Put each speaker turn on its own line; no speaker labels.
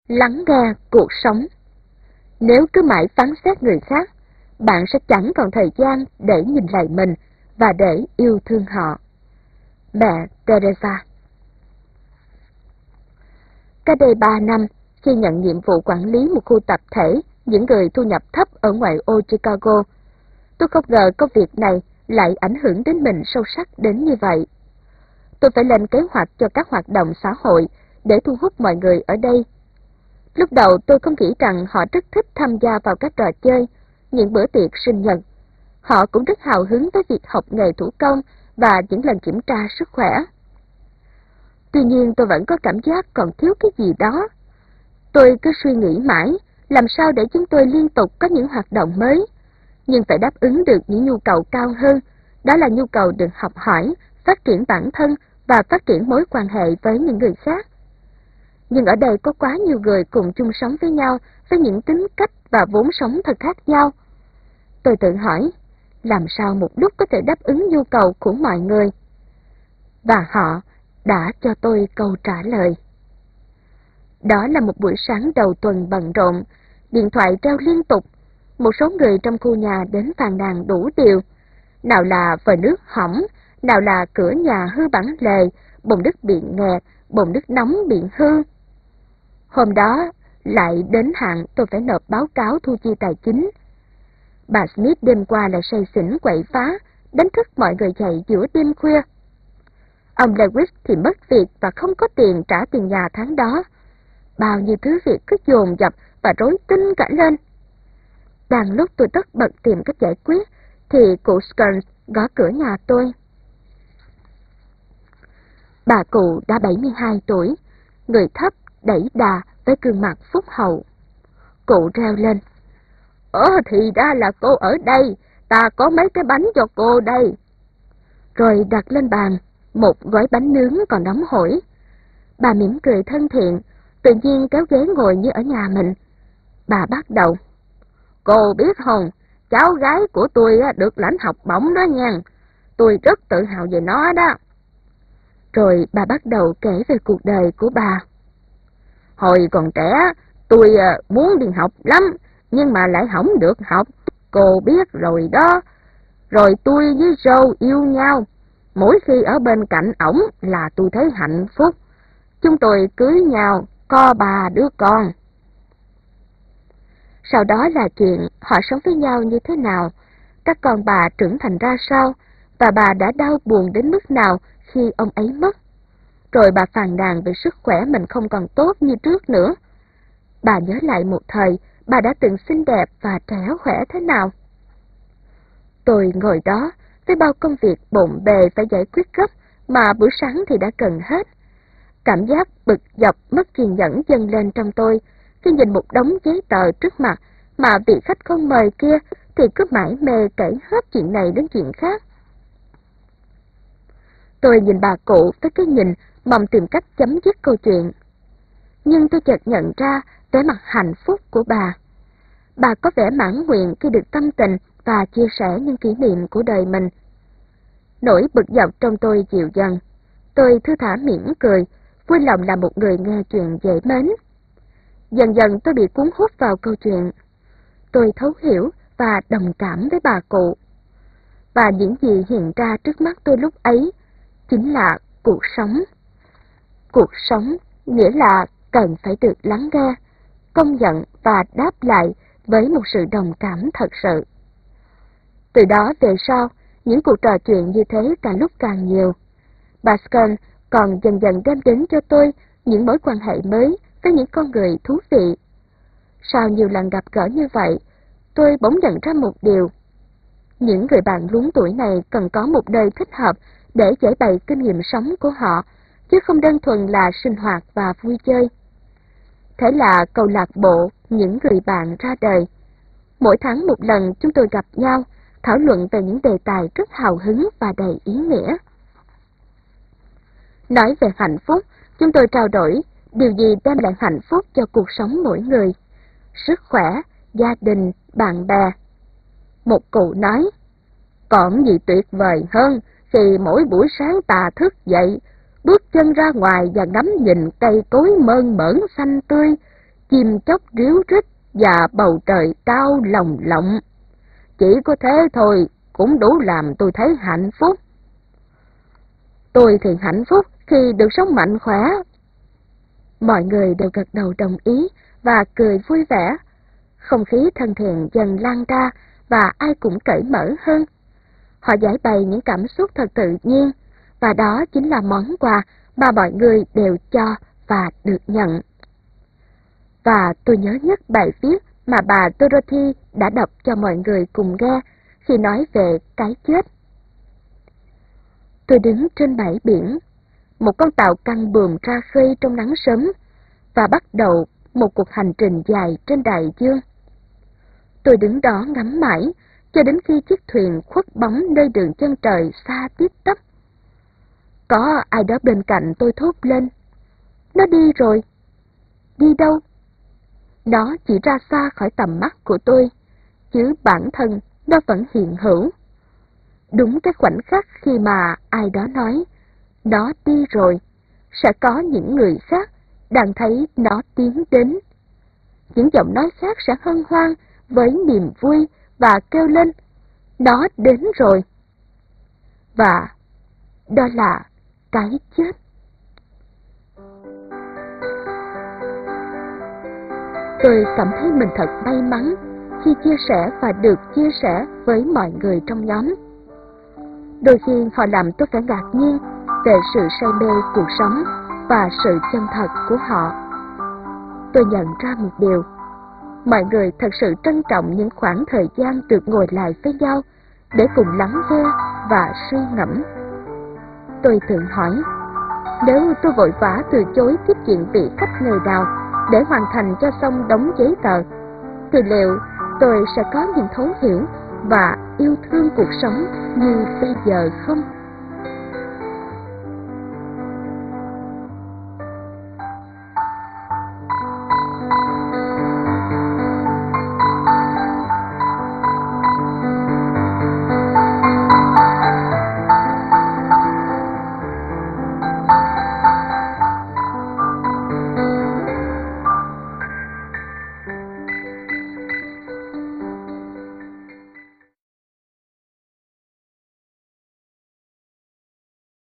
Lắng nghe cuộc sống. Nếu cứ mãi phán xét người khác, bạn sẽ chẳng còn thời gian để nhìn lại mình và để yêu thương họ. Mẹ Teresa. Cách đây 3 năm, khi nhận nhiệm vụ quản lý một khu tập thể những người thu nhập thấp ở ngoại ô Chicago, tôi không ngờ công việc này lại ảnh hưởng đến mình sâu sắc đến như vậy. Tôi phải lên kế hoạch cho các hoạt động xã hội để thu hút mọi người ở đây. Lúc đầu tôi không nghĩ rằng họ rất thích tham gia vào các trò chơi, những bữa tiệc sinh nhật. Họ cũng rất hào hứng với việc học nghề thủ công và những lần kiểm tra sức khỏe. Tuy nhiên tôi vẫn có cảm giác còn thiếu cái gì đó. Tôi cứ suy nghĩ mãi, làm sao để chúng tôi liên tục có những hoạt động mới, nhưng phải đáp ứng được những nhu cầu cao hơn, đó là nhu cầu được học hỏi, phát triển bản thân và phát triển mối quan hệ với những người khác. Nhưng ở đây có quá nhiều người cùng chung sống với nhau với những tính cách và vốn sống thật khác nhau. Tôi tự hỏi, làm sao một lúc có thể đáp ứng nhu cầu của mọi người? Và họ đã cho tôi câu trả lời. Đó là một buổi sáng đầu tuần bận rộn, điện thoại reo liên tục. Một số người trong khu nhà đến phàn nàn đủ điều. Nào là vòi nước hỏng, nào là cửa nhà hư bản lề, bồn nước bị nghẹt, bồn nước nóng bị hư. Hôm đó lại đến hạn tôi phải nộp báo cáo thu chi tài chính. Bà Smith đêm qua lại say xỉn quậy phá, đánh thức mọi người dậy giữa đêm khuya. Ông Lewis thì mất việc và không có tiền trả tiền nhà tháng đó. Bao nhiêu thứ việc cứ dồn dập và rối tinh cả lên. Đang lúc tôi tất bật tìm cách giải quyết, thì cụ Skearns gõ cửa nhà tôi. Bà cụ đã 72 tuổi, người thấp, đẩy đà với gương mặt phúc hậu. Cụ reo lên. Thì ra là cô ở đây, ta có mấy cái bánh cho cô đây. Rồi đặt lên bàn một gói bánh nướng còn nóng hổi. Bà mỉm cười thân thiện, tự nhiên kéo ghế ngồi như ở nhà mình. Bà bắt đầu. Cô biết không, cháu gái của tôi được lãnh học bổng đó nha. Tôi rất tự hào về nó đó. Rồi bà bắt đầu kể về cuộc đời của bà. Hồi còn trẻ, tôi muốn đi học lắm, nhưng mà lại không được học. Cô biết rồi đó. Rồi tôi với Joe yêu nhau. Mỗi khi ở bên cạnh ổng là tôi thấy hạnh phúc. Chúng tôi cưới nhau, có 3 đứa con. Sau đó là chuyện họ sống với nhau như thế nào, các con bà trưởng thành ra sao, và bà đã đau buồn đến mức nào khi ông ấy mất. Rồi bà phàn nàn về sức khỏe mình không còn tốt như trước nữa. Bà nhớ lại một thời bà đã từng xinh đẹp và trẻ khỏe thế nào. Tôi ngồi đó với bao công việc bộn bề phải giải quyết gấp mà bữa sáng thì đã cần hết. Cảm giác bực dọc mất kiên nhẫn dâng lên trong tôi khi nhìn một đống giấy tờ trước mặt mà vị khách không mời kia thì cứ mải mê kể hết chuyện này đến chuyện khác. Tôi nhìn bà cụ với cái nhìn mong tìm cách chấm dứt câu chuyện. Nhưng tôi chợt nhận ra vẻ mặt hạnh phúc của bà. Bà có vẻ mãn nguyện khi được tâm tình và chia sẻ những kỷ niệm của đời mình. Nỗi bực dọc trong tôi dịu dần. Tôi thư thả mỉm cười, vui lòng là một người nghe chuyện dễ mến. Dần dần tôi bị cuốn hút vào câu chuyện. Tôi thấu hiểu và đồng cảm với bà cụ. Và những gì hiện ra trước mắt tôi lúc ấy chính là cuộc sống. Cuộc sống nghĩa là cần phải được lắng nghe, công nhận và đáp lại với một sự đồng cảm thật sự. Từ đó về sau, những cuộc trò chuyện như thế càng lúc càng nhiều. Bà Skearns còn dần dần đem đến cho tôi những mối quan hệ mới với những con người thú vị. Sau nhiều lần gặp gỡ như vậy, tôi bỗng nhận ra một điều. Những người bạn luống tuổi này cần có một nơi thích hợp để giải bày kinh nghiệm sống của họ, chứ không đơn thuần là sinh hoạt và vui chơi. Thế là câu lạc bộ những người bạn ra đời. Mỗi tháng một lần chúng tôi gặp nhau, thảo luận về những đề tài rất hào hứng và đầy ý nghĩa. Nói về hạnh phúc, chúng tôi trao đổi điều gì đem lại hạnh phúc cho cuộc sống mỗi người. Sức khỏe, gia đình, bạn bè. Một cụ nói, còn gì tuyệt vời hơn khi mỗi buổi sáng ta thức dậy, bước chân ra ngoài và ngắm nhìn cây cối mơn mởn xanh tươi, chim chóc ríu rít và bầu trời cao lồng lộng. Chỉ có thế thôi cũng đủ làm tôi thấy hạnh phúc. Tôi thì hạnh phúc khi được sống mạnh khỏe. Mọi người đều gật đầu đồng ý và cười vui vẻ. Không khí thân thiện dần lan ra và ai cũng cởi mở hơn. Họ giải bày những cảm xúc thật tự nhiên, và đó chính là món quà mà mọi người đều cho và được nhận. Và tôi nhớ nhất bài viết mà bà Dorothy đã đọc cho mọi người cùng nghe khi nói về cái chết. Tôi đứng trên bãi biển, một con tàu căng buồm ra khơi trong nắng sớm và bắt đầu một cuộc hành trình dài trên đại dương. Tôi đứng đó ngắm mãi cho đến khi chiếc thuyền khuất bóng nơi đường chân trời xa tít tắp. Có ai đó bên cạnh tôi thốt lên: "Nó đi rồi." Đi đâu? Nó chỉ ra xa khỏi tầm mắt của tôi, chứ bản thân nó vẫn hiện hữu. Đúng cái khoảnh khắc khi mà ai đó nói nó đi rồi, sẽ có những người khác đang thấy nó tiến đến. Những giọng nói khác sẽ hân hoan với niềm vui và kêu lên: "Nó đến rồi." Và đó là cái chết. Tôi cảm thấy mình thật may mắn khi chia sẻ và được chia sẻ với mọi người trong nhóm. Đôi khi họ làm tôi phải ngạc nhiên về sự say mê cuộc sống và sự chân thật của họ. Tôi nhận ra một điều: mọi người thật sự trân trọng những khoảng thời gian được ngồi lại với nhau để cùng lắng nghe và suy ngẫm. Tôi tự hỏi, nếu tôi vội vã từ chối tiếp chuyện vị khách người nào để hoàn thành cho xong đống giấy tờ, thì liệu tôi sẽ có những thấu hiểu và yêu thương cuộc sống như bây giờ không?